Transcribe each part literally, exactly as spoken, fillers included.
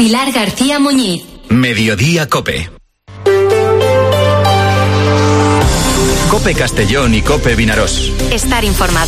Pilar García Muñiz. Mediodía COPE. COPE Castellón y COPE Vinarós. Estar informado.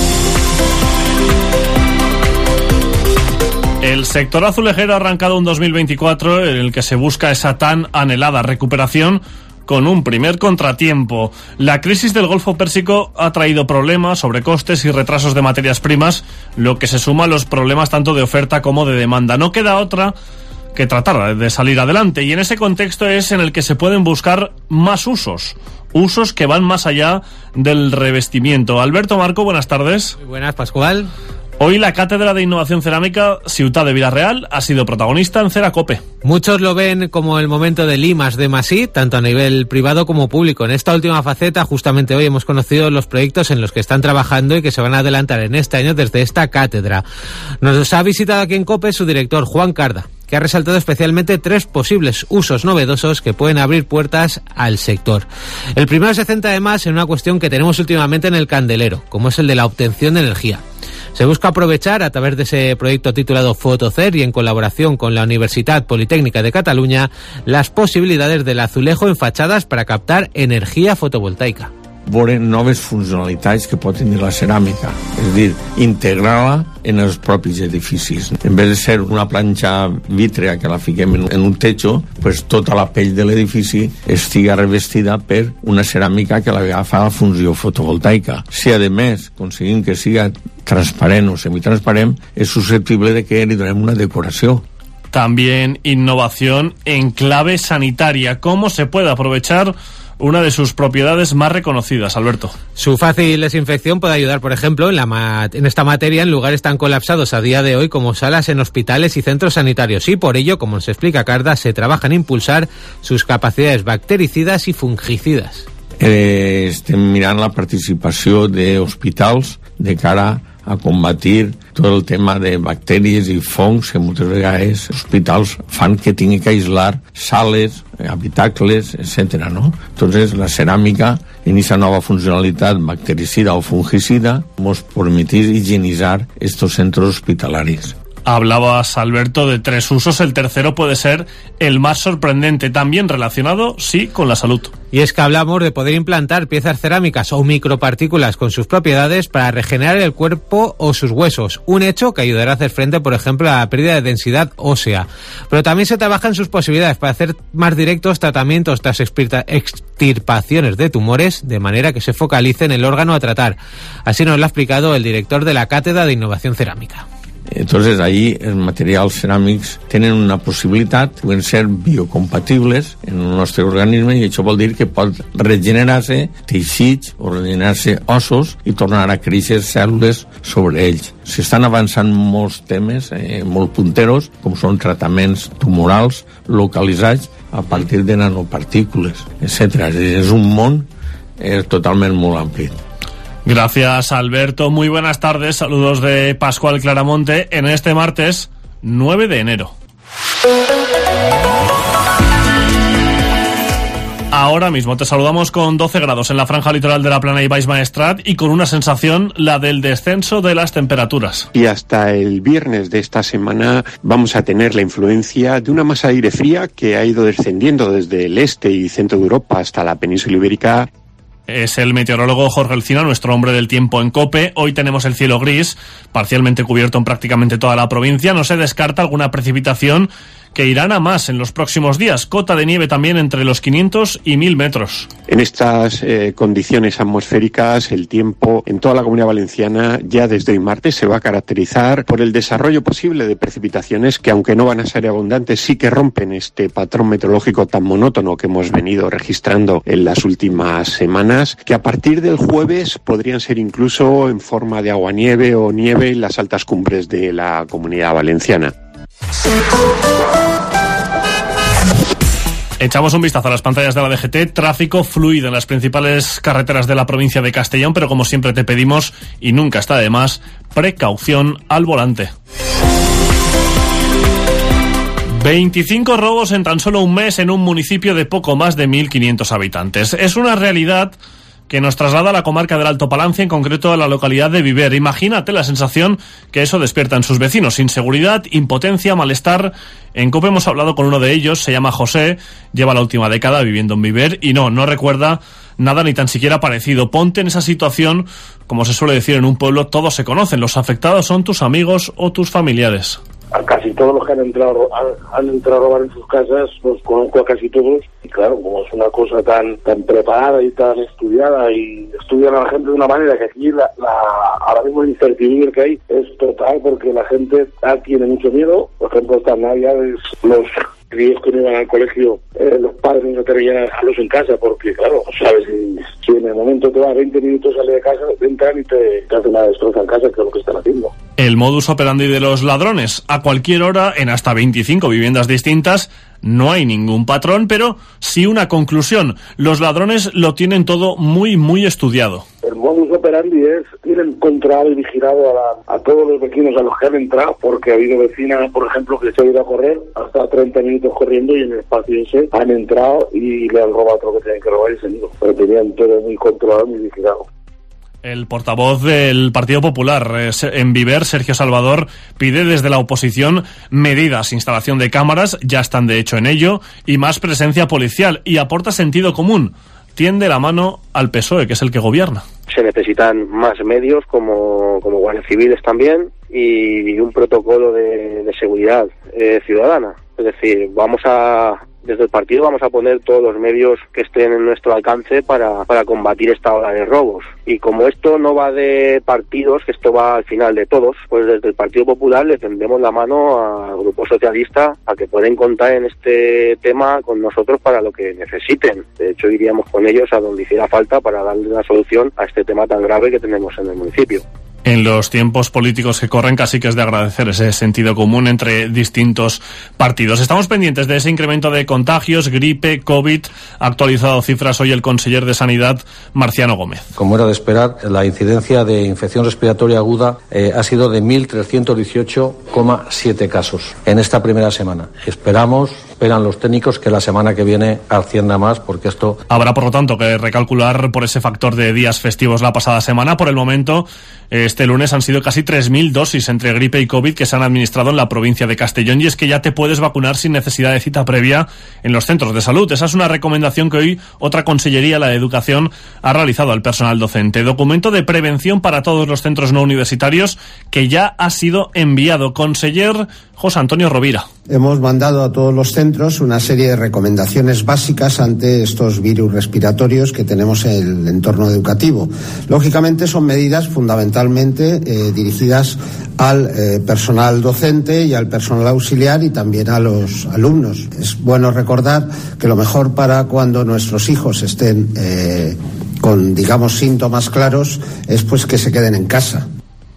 El sector azulejero ha arrancado un dos mil veinticuatro en el que se busca esa tan anhelada recuperación con un primer contratiempo. La crisis del Golfo Pérsico ha traído problemas, sobrecostes y retrasos de materias primas, lo que se suma a los problemas tanto de oferta como de demanda. No queda otra que tratar de salir adelante, y en ese contexto es en el que se pueden buscar más usos, usos que van más allá del revestimiento. Alberto Marco, buenas tardes. Muy buenas, Pascual. Hoy la Cátedra de Innovación Cerámica Ciutat de Villarreal ha sido protagonista en Ceracope. Muchos lo ven como el momento del I más D más I, tanto a nivel privado como público. En esta última faceta, justamente hoy hemos conocido los proyectos en los que están trabajando y que se van a adelantar en este año desde esta cátedra. Nos ha visitado aquí en COPE su director, Juan Carda, que ha resaltado especialmente tres posibles usos novedosos que pueden abrir puertas al sector. El primero se centra además en una cuestión que tenemos últimamente en el candelero, como es el de la obtención de energía. Se busca aprovechar, a través de ese proyecto titulado Fotocer y en colaboración con la Universitat Politécnica de Cataluña, las posibilidades del azulejo en fachadas para captar energia fotovoltaica. Veure noves funcionalitats que pot tenir la ceràmica, és a dir, integrar-la en els propis edificis. En vez de ser una planxa vítrea que la fiquem en un techo, pues tota la pell de l'edifici estiga revestida per una ceràmica que la fa la funció fotovoltaica. Si a més aconseguim que siga transparent o semitransparent, és susceptible de que li donem una decoració. También innovación en clave sanitaria. ¿Cómo se puede aprovechar una de sus propiedades más reconocidas, Alberto? Su fácil desinfección puede ayudar, por ejemplo, en, la ma- en esta materia en lugares tan colapsados a día de hoy como salas en hospitales y centros sanitarios. Y por ello, como nos explica Carda, se trabaja en impulsar sus capacidades bactericidas y fungicidas. Eh, estem mirant la participació d'hospitals de cara a combatir tot el tema de bactèries i fongs que moltes vegades hospitals fan que tingui que aislar sales, habitacles, etcètera, ¿no? Entonces, la ceràmica, en aquesta nova funcionalitat bactericida o fungicida, nos permetís higienizar estos centros hospitalaris. Hablabas, Alberto, de tres usos. El tercero puede ser el más sorprendente, también relacionado, sí, con la salud. Y es que hablamos de poder implantar piezas cerámicas o micropartículas con sus propiedades para regenerar el cuerpo o sus huesos. Un hecho que ayudará a hacer frente, por ejemplo, a la pérdida de densidad ósea. Pero también se trabaja en sus posibilidades para hacer más directos tratamientos tras extirpaciones de tumores, de manera que se focalice en el órgano a tratar. Así nos lo ha explicado el director de la Cátedra de Innovación Cerámica. Entonces, ahí els materials ceràmics tenen una possibilitat, poden ser biocompatibles en el nostre organisme, i això vol dir que pot regenerar-se teixits o regenerar-se ossos i tornar a créixer cèl·lules sobre ells. S'estan avançant molts temes, eh, molt punteros, com són tractaments tumorals localitzats a partir de nanopartícules, etcètera. És un món eh, totalment molt ampli. Gracias, Alberto. Muy buenas tardes. Saludos de Pascual Claramonte en este martes nueve de enero. Ahora mismo te saludamos con doce grados en la franja litoral de la Plana y Baix Maestrat y con una sensación, la del descenso de las temperaturas. Y hasta el viernes de esta semana vamos a tener la influencia de una masa de aire fría que ha ido descendiendo desde el este y centro de Europa hasta la península ibérica. Es el meteorólogo Jorge Alcina, nuestro hombre del tiempo en COPE. Hoy tenemos el cielo gris, parcialmente cubierto en prácticamente toda la provincia. No se descarta alguna precipitación que irán a más en los próximos días. Cota de nieve también entre los quinientos y mil metros. En estas eh, condiciones atmosféricas, el tiempo en toda la Comunidad Valenciana ya desde hoy martes se va a caracterizar por el desarrollo posible de precipitaciones que, aunque no van a ser abundantes, sí que rompen este patrón meteorológico tan monótono que hemos venido registrando en las últimas semanas, que a partir del jueves podrían ser incluso en forma de aguanieve o nieve en las altas cumbres de la Comunidad Valenciana. Echamos un vistazo a las pantallas de la D G T. Tráfico fluido en las principales carreteras de la provincia de Castellón, pero como siempre te pedimos, y nunca está de más, precaución al volante. veinticinco robos en tan solo un mes en un municipio de poco más de mil quinientos habitantes. Es una realidad que nos traslada a la comarca del Alto Palancia, en concreto a la localidad de Viver. Imagínate la sensación que eso despierta en sus vecinos: inseguridad, impotencia, malestar. En COPE hemos hablado con uno de ellos, se llama José, lleva la última década viviendo en Viver y no, no recuerda nada ni tan siquiera parecido. Ponte en esa situación, como se suele decir en un pueblo, todos se conocen, los afectados son tus amigos o tus familiares. A casi todos los que han entrado han, han entrado a robar en sus casas, los conozco a casi todos, y claro, como es una cosa tan tan preparada y tan estudiada, y estudian a la gente de una manera que aquí la, la ahora mismo la incertidumbre que hay es total, porque la gente ah, tiene mucho miedo. Por ejemplo, estas navidades los críos que no iban al colegio, eh, los padres no te veían a dejarlos en casa, porque claro, sabes, si, si en el momento te vas veinte minutos, sale de casa, te entran y te, te hacen una destroza en casa, que es lo que están haciendo. El modus operandi de los ladrones: a cualquier hora, en hasta veinticinco viviendas distintas. No hay ningún patrón, pero sí una conclusión: los ladrones lo tienen todo muy, muy estudiado. El modus operandi es tienen controlado y vigilado a, la, a todos los vecinos a los que han entrado, porque ha habido vecinas, por ejemplo, que se han ido a correr hasta treinta minutos corriendo y en el espacio ese han entrado y le han robado todo lo que tenían que robar y se han ido. Pero tenían todo muy controlado y vigilado. El portavoz del Partido Popular en Viver, Sergio Salvador, pide desde la oposición medidas, instalación de cámaras, ya están de hecho en ello, y más presencia policial, y aporta sentido común. Tiende la mano al P S O E, que es el que gobierna. Se necesitan más medios como, como guardias civiles también, y un protocolo de, de seguridad eh, ciudadana. Es decir, vamos a... Desde el partido vamos a poner todos los medios que estén en nuestro alcance para, para combatir esta ola de robos. Y como esto no va de partidos, que esto va al final de todos, pues desde el Partido Popular le tendemos la mano al Grupo Socialista a que pueden contar en este tema con nosotros para lo que necesiten. De hecho, iríamos con ellos a donde hiciera falta para darle una solución a este tema tan grave que tenemos en el municipio. En los tiempos políticos que corren, casi que es de agradecer ese sentido común entre distintos partidos. Estamos pendientes de ese incremento de contagios, gripe, COVID. Ha actualizado cifras hoy el conseller de Sanidad, Marciano Gómez. Como era de esperar, la incidencia de infección respiratoria aguda eh, ha sido de mil trescientos dieciocho coma siete casos en esta primera semana. Esperamos, esperan los técnicos, que la semana que viene ascienda más, porque esto... Habrá, por lo tanto, que recalcular por ese factor de días festivos la pasada semana. Por el momento, este lunes han sido casi tres mil dosis entre gripe y COVID que se han administrado en la provincia de Castellón, y es que ya te puedes vacunar sin necesidad de cita previa en los centros de salud. Esa es una recomendación que hoy otra consellería, la de Educación, ha realizado al personal docente. Documento de prevención para todos los centros no universitarios que ya ha sido enviado. Conseller José Antonio Rovira. Hemos mandado a todos los centros una serie de recomendaciones básicas ante estos virus respiratorios que tenemos en el entorno educativo. Lógicamente son medidas fundamentalmente eh, dirigidas al eh, personal docente y al personal auxiliar y también a los alumnos. Es bueno recordar que lo mejor para cuando nuestros hijos estén eh, con, digamos, síntomas claros es pues que se queden en casa.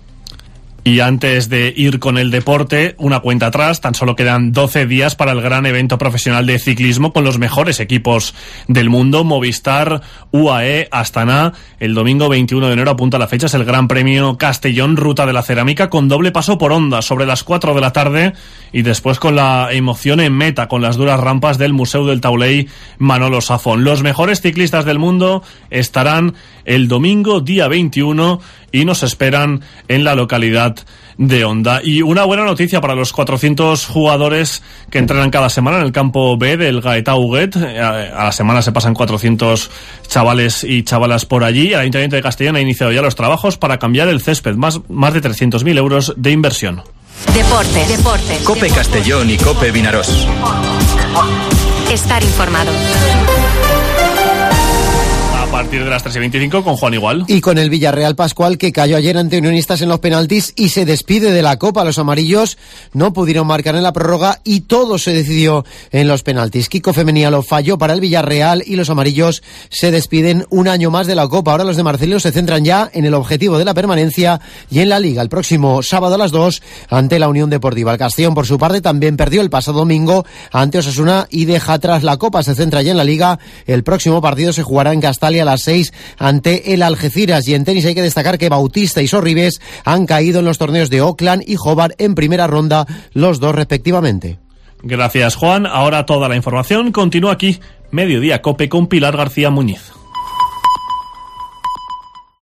Y antes de ir con el deporte, una cuenta atrás, tan solo quedan doce días para el gran evento profesional de ciclismo con los mejores equipos del mundo, Movistar, U A E, Astana. El domingo veintiuno de enero apunta la fecha, es el Gran Premio Castellón, Ruta de la Cerámica, con doble paso por Onda sobre las cuatro de la tarde, y después con la emoción en meta, con las duras rampas del Museu del Taulell, Manolo Safón. Los mejores ciclistas del mundo estarán el domingo día veintiuno y nos esperan en la localidad de Onda. Y una buena noticia para los cuatrocientos jugadores que entrenan cada semana en el campo B del Gaetà Huguet. A la semana se pasan cuatrocientos chavales y chavalas por allí. El Ayuntamiento de Castellón ha iniciado ya los trabajos para cambiar el césped, más, más de trescientos mil euros de inversión. Deportes, deportes. COPE deportes. Castellón y COPE Vinarós. Estar informado. A partir de las tres y veinticinco con Juan Igual. Y con el Villarreal Pascual, que cayó ayer ante Unionistas en los penaltis y se despide de la Copa. Los amarillos no pudieron marcar en la prórroga y todo se decidió en los penaltis. Kiko Femenía lo falló para el Villarreal y los amarillos se despiden un año más de la Copa. Ahora los de Marcelino se centran ya en el objetivo de la permanencia y en la Liga. El próximo sábado a las dos ante la Unión Deportiva. El Castellón, por su parte, también perdió el pasado domingo ante Osasuna y deja atrás la Copa. Se centra ya en la Liga. El próximo partido se jugará en Castalia a las seis ante el Algeciras. Y en tenis hay que destacar que Bautista y Sorribes han caído en los torneos de Auckland y Hobart en primera ronda, los dos respectivamente. Gracias, Juan. Ahora toda la información continúa aquí, Mediodía Cope, con Pilar García Muñiz.